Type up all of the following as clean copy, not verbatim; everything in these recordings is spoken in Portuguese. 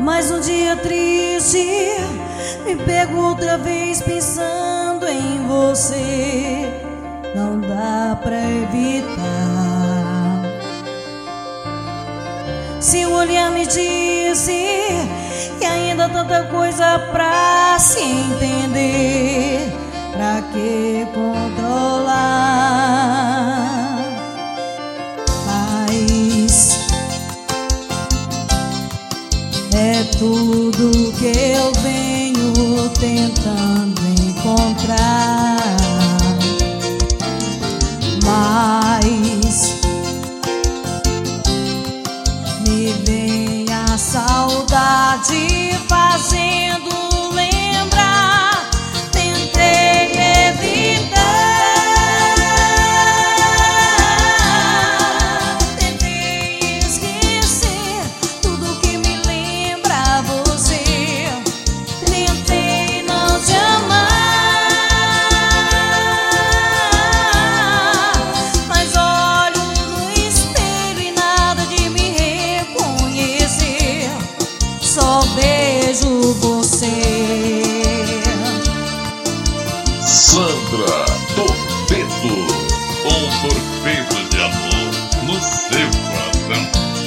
Mais um dia triste, me pego outra vez pensando em você. Não dá pra evitar. Seu olhar me disse que ainda há tanta coisa pra se entender. Pra que controlar? Mas é tudo que eu venho tentando encontrar. Mas me vem a saudade fazendo lembrar. Tentei evitar, tentei esquecer tudo que me lembra você. Tentei não te amar, mas olho no espelho e nada de me reconhecer. Só vejo você. Sandra Torpedo, um torpedo de amor no seu coração.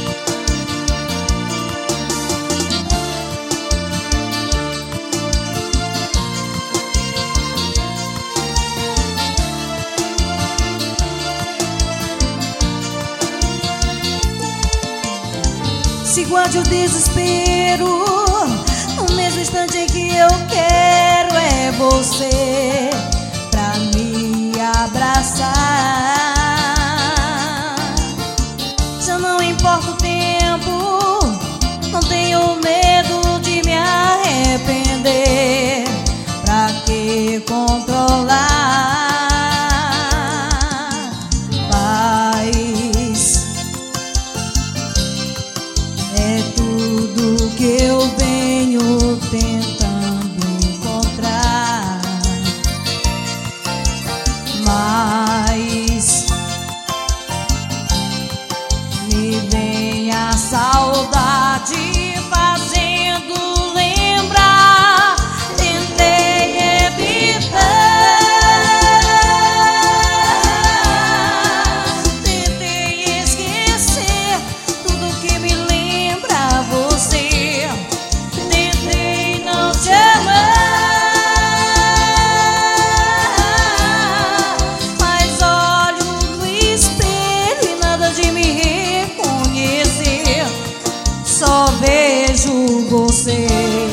Se guarde o desespero, no mesmo instante em que eu quero é você pra me abraçar. Já não importa o tempo, não tenho medo de me arrepender. Pra que controlar? Paz é tudo que eu venho tentando encontrar. Mas me vem a saudade fazendo lembrar. Tentei evitar, tentei esquecer tudo que me lembra você. Tentei não te amar, mas olho no espelho e nada de me reconhecer. Só vejo você.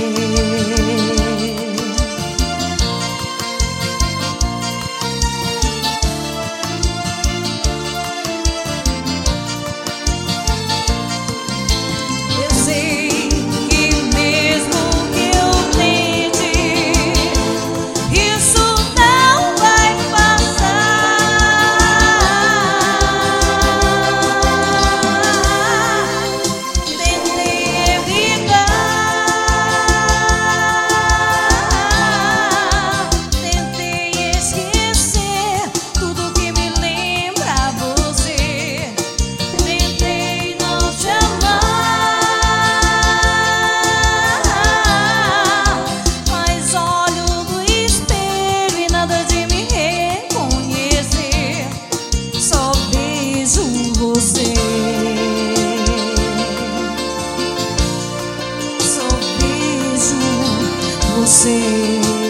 Eu sei que mesmo que eu tente, isso não vai passar. Tentei evitar, tentei esquecer tudo que me lembra você. Tentei não te amar, mas olho no espelho e nada de me reconhecer. Só vejo você. Só vejo você.